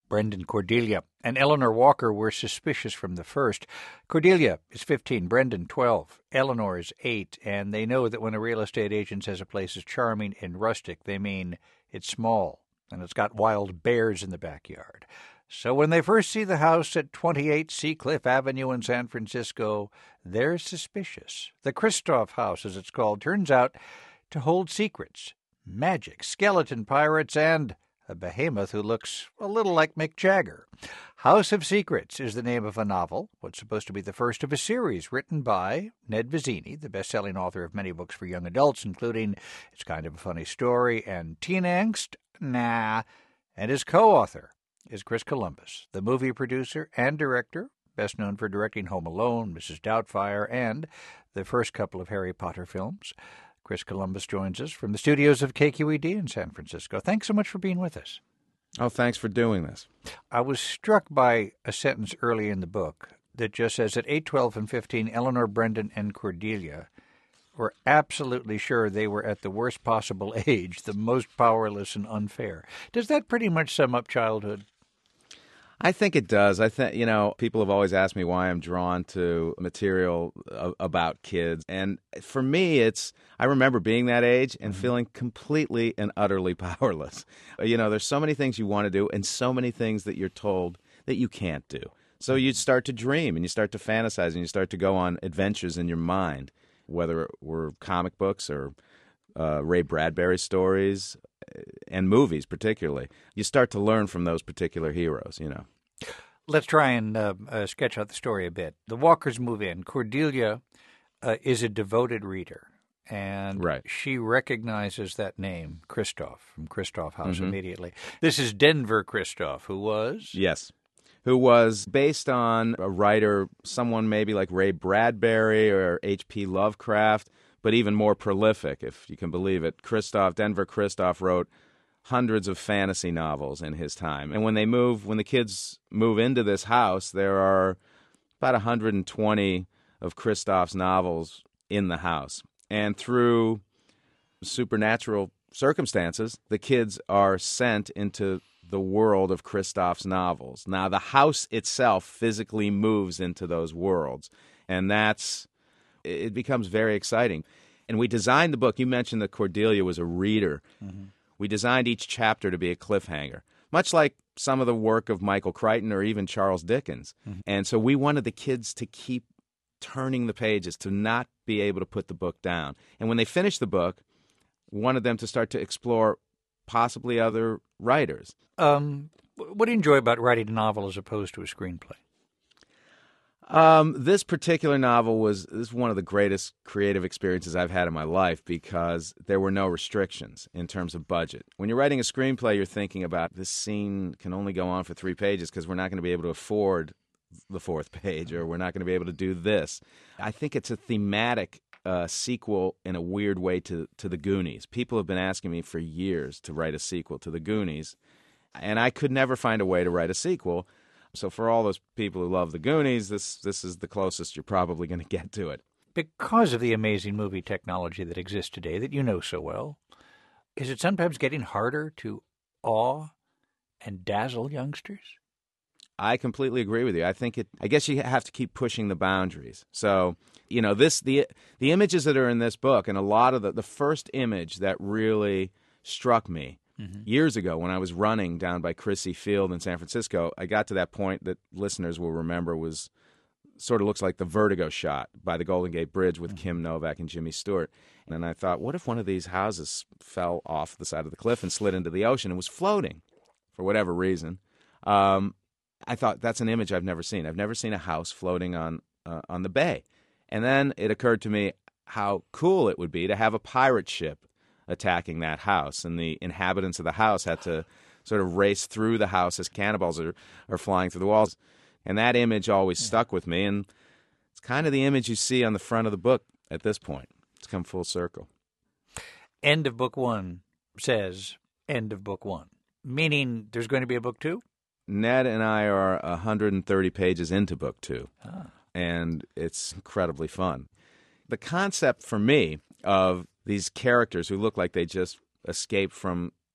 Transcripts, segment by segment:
Brendan, Cordelia, and Eleanor Walker were suspicious from the first. Cordelia is 15, Brendan 12, Eleanor is 8, and they know that when a real estate agent says a place is charming and rustic, they mean it's small and it's got wild bears in the backyard. So when they first see the house at 28 Seacliff Avenue in San Francisco, they're suspicious. The Kristoff house, as it's called, turns out to hold secrets, magic, skeleton pirates, and a behemoth who looks a little like Mick Jagger. House of Secrets is the name of a novel, what's supposed to be the first of a series written by Ned Vizzini, the best-selling author of many books for young adults, including It's Kind of a Funny Story and Teen Angst, Nah, and his co-author is Chris Columbus, the movie producer and director, best known for directing Home Alone, Mrs. Doubtfire, and the first couple of Harry Potter films. Chris Columbus joins us from the studios of KQED in San Francisco. Thanks so much for being with us. Oh, thanks for doing this. I was struck by a sentence early in the book that just says, at 8, 12, and 15, Eleanor, Brendan, and Cordelia were absolutely sure they were at the worst possible age, the most powerless and unfair. Does that pretty much sum up childhood? I think it does. I think, people have always asked me why I'm drawn to material about kids. And for me, I remember being that age and feeling completely and utterly powerless. There's so many things you want to do and so many things that you're told that you can't do. So you start to dream and you start to fantasize and you start to go on adventures in your mind, whether it were comic books or Ray Bradbury stories and movies particularly. You start to learn from those particular heroes, Let's try and sketch out the story a bit. The Walkers move in. Cordelia is a devoted reader, and she recognizes that name, Kristoff, from Kristoff House immediately. This is Denver Kristoff, who was? Yes. Who was based on a writer, someone maybe like Ray Bradbury or H.P. Lovecraft, but even more prolific, if you can believe it. Denver Kristoff wrote hundreds of fantasy novels in his time. And when the kids move into this house, there are about 120 of Kristoff's novels in the house. And through supernatural circumstances, the kids are sent into the world of Kristoff's novels. Now, the house itself physically moves into those worlds, and it becomes very exciting. And we designed the book. You mentioned that Cordelia was a reader. Mm-hmm. We designed each chapter to be a cliffhanger, much like some of the work of Michael Crichton or even Charles Dickens. Mm-hmm. And so we wanted the kids to keep turning the pages, to not be able to put the book down. And when they finished the book, we wanted them to start to explore possibly other writers. What do you enjoy about writing a novel as opposed to a screenplay? This particular novel is one of the greatest creative experiences I've had in my life because there were no restrictions in terms of budget. When you're writing a screenplay, you're thinking about this scene can only go on for 3 pages because we're not going to be able to afford the 4th page, or we're not going to be able to do this. I think it's a thematic sequel in a weird way to The Goonies. People have been asking me for years to write a sequel to The Goonies, and I could never find a way to write a sequel. So for all those people who love The Goonies, this is the closest you're probably going to get to it. Because of the amazing movie technology that exists today that you know so well, is it sometimes getting harder to awe and dazzle youngsters? I completely agree with you. I guess you have to keep pushing the boundaries. So, the images that are in this book, and a lot of the first image that really struck me years ago when I was running down by Crissy Field in San Francisco, I got to that point that listeners will remember was sort of looks like the Vertigo shot by the Golden Gate Bridge with Kim Novak and Jimmy Stewart. And I thought, what if one of these houses fell off the side of the cliff and slid into the ocean and was floating for whatever reason? I thought, that's an image I've never seen. I've never seen a house floating on the bay. And then it occurred to me how cool it would be to have a pirate ship attacking that house, and the inhabitants of the house had to sort of race through the house as cannonballs are flying through the walls. And that image always stuck with me, and it's kind of the image you see on the front of the book at this point. It's come full circle. End of book 1 says end of book 1, meaning there's going to be a book 2? Ned and I are 130 pages into book 2, and it's incredibly fun. The concept for me of these characters who look like they just escaped from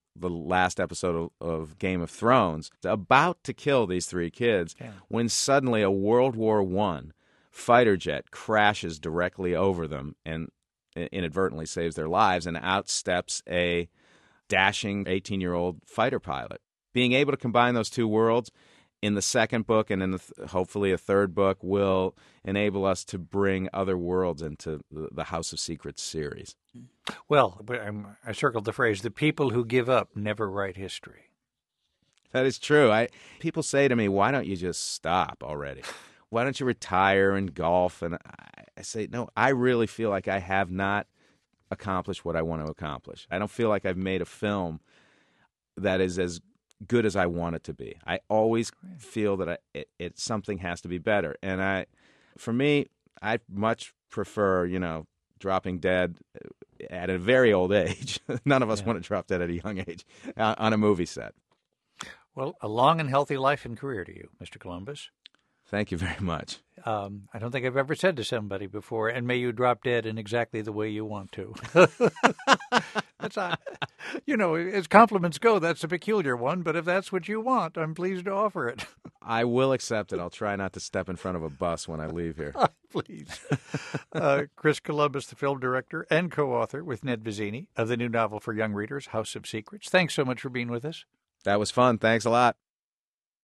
the last episode of Game of Thrones, about to kill these three kids, when suddenly a World War I fighter jet crashes directly over them and inadvertently saves their lives, and out steps a dashing 18-year-old fighter pilot. Being able to combine those two worlds in the second book and in hopefully a third book will enable us to bring other worlds into the House of Secrets series. Well, I circled the phrase, the people who give up never write history. That is true. People say to me, why don't you just stop already? Why don't you retire and golf? And I say, no, I really feel like I have not accomplished what I want to accomplish. I don't feel like I've made a film that is as good as I want it to be. I always feel that something has to be better. And for me, I much prefer, dropping dead at a very old age. None of us want to drop dead at a young age on a movie set. Well, a long and healthy life and career to you, Mr. Columbus. Thank you very much. I don't think I've ever said to somebody before, and may you drop dead in exactly the way you want to. That's as compliments go, that's a peculiar one, but if that's what you want, I'm pleased to offer it. I will accept it. I'll try not to step in front of a bus when I leave here. Please. Chris Columbus, the film director and co-author with Ned Vizzini of the new novel for young readers, House of Secrets. Thanks so much for being with us. That was fun. Thanks a lot.